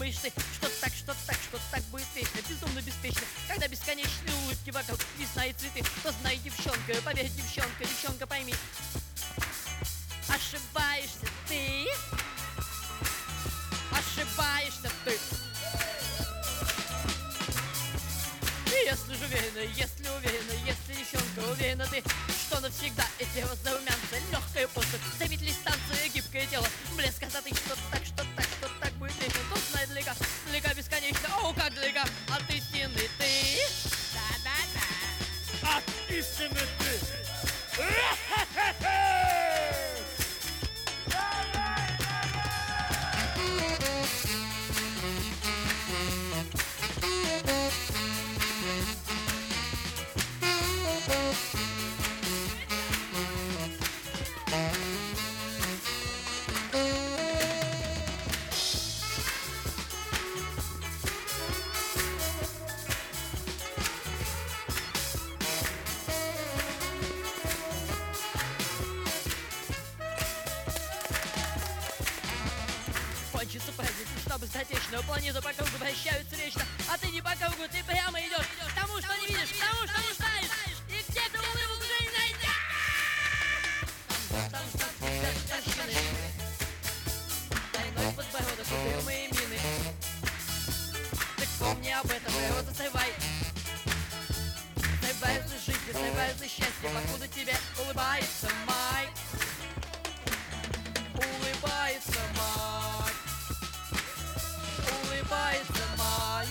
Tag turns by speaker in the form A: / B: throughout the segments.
A: думаешь ты, что так будет вечно, безумно беспечно, когда бесконечные улыбки вокруг, весна и цветы. То знай, девчонка, поверь, девчонка, пойми, ошибаешься ты, ошибаешься ты. Если же уверена, если уверена, если девчонка уверена ты, что навсегда эти розовые румянца, легкая поступь, заметили станция, гибкое тело, блеск красоты, что так будет вечно, то знай далека, далека бесконечно, о, как далека от истины ты.
B: Да-да-да.
C: От истины ты.
A: Кончится праздник, чтобы стать вечную планету по кругу вращаются вечно, а ты не по кругу, ты прямо идешь к тому, что не видишь, к тому, что не знаешь, и где-то улыбку уже не найдешь. Там морщины, двойной подбородок, угрюмые мины. Так помни об этом, природа срывай. Срываются жизни, срываются счастье, покуда тебе улыбается май. Улыбается май. Улыбается май.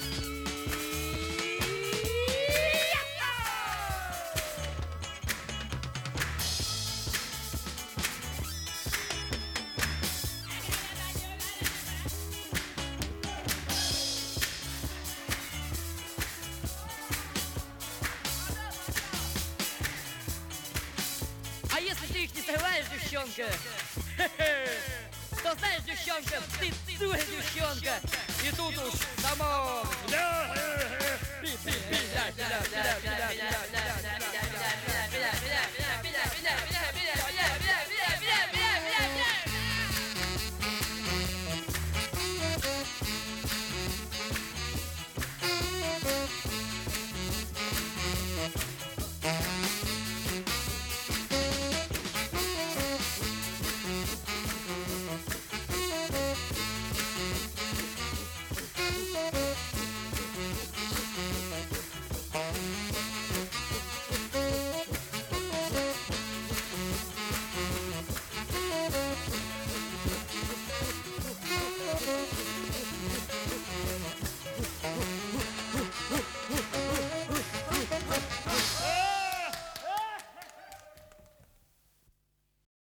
A: А если ты их не срываешь, девчонка, то знаешь, девчонка, ты дура, девчонка. И тут уж домой.